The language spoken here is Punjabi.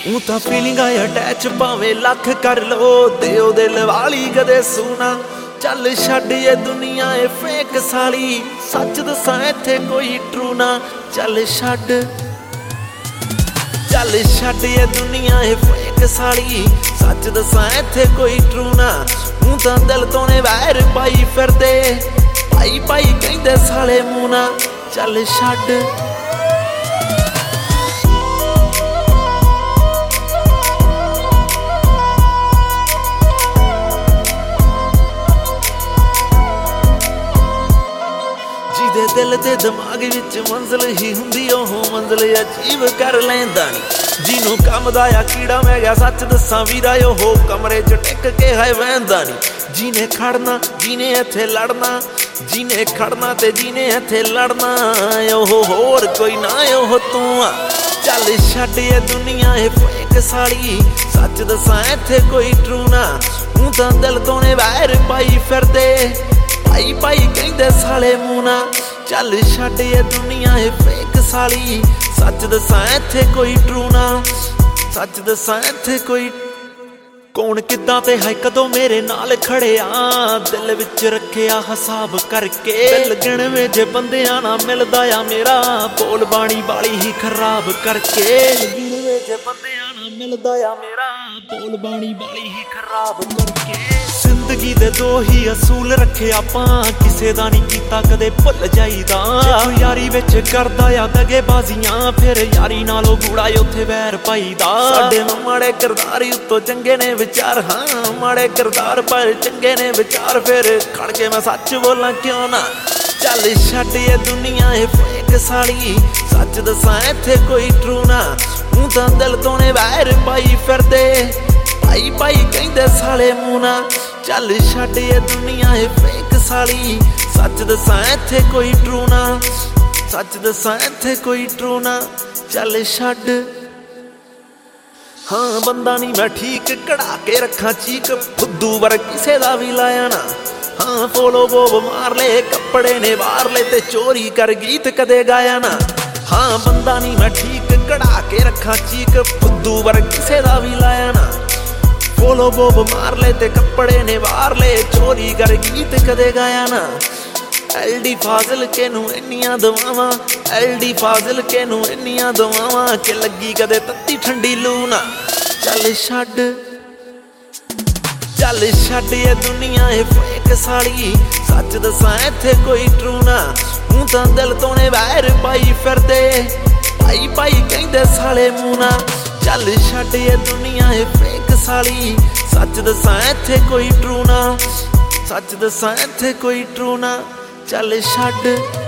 ਊਂ ਤਾਂ ਫੀਲਿੰਗ ਆ ਅਟੈਚ ਭਾਵੇਂ ਲੱਖ ਕਰ ਲੋ, ਦਿਓ ਦਿਲ ਵਾਲੀ ਕਦੇ ਸੂਣਾ। ਚੱਲ ਛੱਡ ਇਹ ਦੁਨੀਆ ਏ ਫੇਕ ਸਾਲੀ, ਸੱਚ ਦੱਸਾਂ ਇੱਥੇ ਕੋਈ ਟਰੂ ਨਾ। ਚੱਲ ਛੱਡ ਇਹ ਦੁਨੀਆ ਏ ਫੇਕ ਸਾਲੀ, ਸੱਚ ਦੱਸਾਂ ਇੱਥੇ ਕੋਈ ਟਰੂ ਨਾ। ਊਂ ਤਾਂ ਦਿਲ ਤੋਂ ਨੇ ਵੈਰ ਪਾਈ ਫਿਰਦੇ, ਪਾਈ ਕਹਿੰਦੇ ਸਾਲੇ ਮੂੰਹ ਨਾ। ਚੱਲ ਛੱਡ ਜਿਹਦੇ ਦਿਲ ਤੇ ਦਿਮਾਗ ਵਿੱਚ ਮੰਜ਼ਿਲ ਹੀ ਹੁੰਦੀ, ਉਹ ਮੰਜ਼ਿਲ ਅਜੀਬ ਕਰ ਲੈਂਦਾ ਨੀ। ਜਿਹਨੂੰ ਕੰਮ ਦਾ ਆ ਕੀੜਾ ਮੈਂ ਗਿਆ, ਸੱਚ ਦੱਸਾਂ ਵੀਰਾ ਉਹ ਕਮਰੇ 'ਚ ਟਿਕ ਕੇ ਹੈ ਵਹਿੰਦਾ ਨੀ। ਜਿਹਨੇ ਖੜਨਾ ਜਿਹਨੇ ਇੱਥੇ ਲੜਨਾ, ਜਿਹਨੇ ਖੜਨਾ ਤੇ ਜਿਹਨੇ ਇੱਥੇ ਲੜਨਾ, ਉਹ ਹੋਰ ਕੋਈ ਨਾ ਉਹ ਤੂੰ ਆ। ਚੱਲ ਛੱਡ ਇਹ ਦੁਨੀਆ ਏ ਫੇਕ ਸਾਲੀ, ਸੱਚ ਦੱਸਾਂ ਇੱਥੇ ਕੋਈ ਟਰੂ ਨਾ। ਊਂ ਤਾਂ ਦਿਲ ਤੋਂ ਨੇ ਵੈਰ ਪਾਈ ਫਿਰਦੇ, ਪਾਈ ਕਹਿੰਦੇ ਸਾਲੇ ਮੂੰਹ ਨਾ। ਚੱਲ ਛੱਡ ਇਹ ਦੁਨੀਆ ਏ ਫੇਕ ਸਾਲੀ, ਸੱਚ ਦੱਸਾਂ ਇੱਥੇ ਕੋਈ ਟਰੂ ਨਾ। ਸੱਚ ਦੱਸਾਂ ਇੱਥੇ ਕੋਈ ਕੌਣ ਕਿੱਦਾਂ ਤੇ ਹੈ ਕਦੋਂ ਮੇਰੇ ਨਾਲ ਖੜਿਆ, ਦਿਲ ਵਿੱਚ ਰੱਖਿਆ ਹਿਸਾਬ ਕਰਕੇ। ਦਿਲ ਗਿਣਵੇਂ ਜੇ ਬੰਦਿਆਂ ਨਾਲ ਮਿਲਦਾ ਆ ਮੇਰਾ, ਬੋਲ ਬਾਣੀ ਵਾਲੀ ਹੀ ਖਰਾਬ ਕਰਕੇ। ਗਿਣਵੇਂ ਜੇ ਬੰਦਿਆਂ ਨਾਲ ਮਿਲਦਾ ਆ ਮੇਰਾ, ਬੋਲ ਬਾਣੀ ਵਾਲੀ ਹੀ ਖਰਾਬ ਕਰਕੇ। ਜ਼ਿੰਦਗੀ ਦੇ ਦੋ ਹੀ ਅਸੂਲ ਰੱਖੇ ਆਪਾਂ, ਕਿਸੇ ਦਾ ਨਹੀਂ ਕੀਤਾ ਕਦੇ ਭੁੱਲ ਜਾਈਦਾ। ਜੇ ਯਾਰੀ ਵਿੱਚ ਕਰਦਾ ਆ ਦਗੇਬਾਜ਼ੀਆਂ, ਫਿਰ ਯਾਰੀ ਨਾਲੋਂ ਗੂੜਾ ਉੱਥੇ ਵੈਰ ਪਾਈਦਾ। ਸਾਡੇ ਨੂੰ ਮਾੜੇ ਕਿਰਦਾਰ ਉੱਤੋਂ ਚੰਗੇ ਨੇ ਵਿਚਾਰ, ਹਾਂ ਮਾੜੇ ਕਿਰਦਾਰ ਪਰ ਚੰਗੇ ਨੇ ਵਿਚਾਰ। ਫਿਰ ਖੜ ਕੇ ਮੈਂ ਸੱਚ ਬੋਲਾਂ ਕਿਉਂ ਨਾ। ਚੱਲ ਛੱਡ ਇਹ ਦੁਨੀਆ ਏ ਫੇਕ ਸਾਲੀ, ਸੱਚ ਦੱਸਾਂ ਇੱਥੇ ਕੋਈ ਟਰੂ ਨਾ। ਊਂ ਤਾਂ ਦਿਲ ਤੋਂ ਨੇ ਵੈਰ ਪਾਈ ਫਿਰਦੇ, ਪਾਈ ਕਹਿੰਦੇ ਸਾਲੇ ਮੂੰਹ ਨਾ। ਚੱਲ ਛੱਡ ਇਹ ਦੁਨੀਆ ਏ ਫੇਕ ਸਾਲੀ, ਸੱਚ ਦੱਸਾਂ ਇੱਥੇ ਕੋਈ ਟਰੂ ਨਾ। ਸੱਚ ਦੱਸਾਂ ਇੱਥੇ ਕੋਈ ਟਰੂ ਨਾ। ਚੱਲ ਛੱਡ ਹਾਂ ਬੰਦਾ ਨਹੀਂ ਮੈਂ ਠੀਕ, ਕਢਾ ਕੇ ਰੱਖਾਂ ਚੀਕ, ਫੁੱਦੂ ਵਰ ਕਿਸੇ ਦਾ ਵੀ ਲਾਇਆ ਨਾ। ਹਾਂ ਫੋਲੋ ਬੋਬ ਮਾਰ ਲੈ, ਕੱਪੜੇ ਨੇ ਵਾਰ ਲੈ ਤੇ ਚੋਰੀ ਕਰ ਗੀਤ ਕਦੇ ਗਾਇਆ ਨਾ। ਹਾਂ ਬੰਦਾ ਨਹੀਂ ਮੈਂ ਠੀਕ, ਕਢਾ ਕੇ ਰੱਖਾਂ ਚੀਕ, ਫੁੱਦੂ ਵਰ ਕਿਸੇ ਦਾ ਵੀ ਲਾਇਆ ਨਾ। ਫੋਲੋ ਬੋਬ ਮਾਰ ਲੈ ਤੇ ਕੱਪੜੇ ਨੇ ਵਾਰ ਲੈ, ਚੋਰੀ ਕਰ ਗੀਤ ਕਦੇ ਗਾਇਆ ਨਾ। ਐਲਡੀ ਫਾਜ਼ਿਲ ਕੇ ਨੂੰ ਇੰਨੀਆਂ ਦੁਆਵਾਂ, ਐਲਡੀ ਫਾਜ਼ਿਲ ਕੇ ਨੂੰ ਇੰਨੀਆਂ ਦੁਆਵਾਂ, ਕਿ ਲੱਗੀ ਕਦੇ ਤੱਤੀ ਠੰਡੀ ਲੂ ਨਾ। ਚੱਲ ਛੱਡ ਇਹ ਦੁਨੀਆ ਏ ਫੇਕ ਸਾਲੀ, ਸੱਚ ਦੱਸਾਂ ਇੱਥੇ ਕੋਈ ਟਰੂ ਨਾ। ਊਂ ਤਾਂ ਦਿਲ ਤੋਂ ਨੇ ਵੈਰ ਪਾਈ ਫਿਰਦੇ, ਪਾਈ ਕਹਿੰਦੇ ਸਾਲੇ ਮੂੰਹ ਨਾ। ਚੱਲ ਛੱਡ ਇਹ ਦੁਨੀਆ ਏ ਫੇਕ ਸਾਲੀ, ਸੱਚ ਦੱਸਾਂ ਇੱਥੇ ਕੋਈ ਟਰੂ ਨਾ। ਸੱਚ ਦੱਸਾਂ ਇੱਥੇ ਕੋਈ ਟਰੂ ਨਾ। ਚੱਲ ਛੱਡ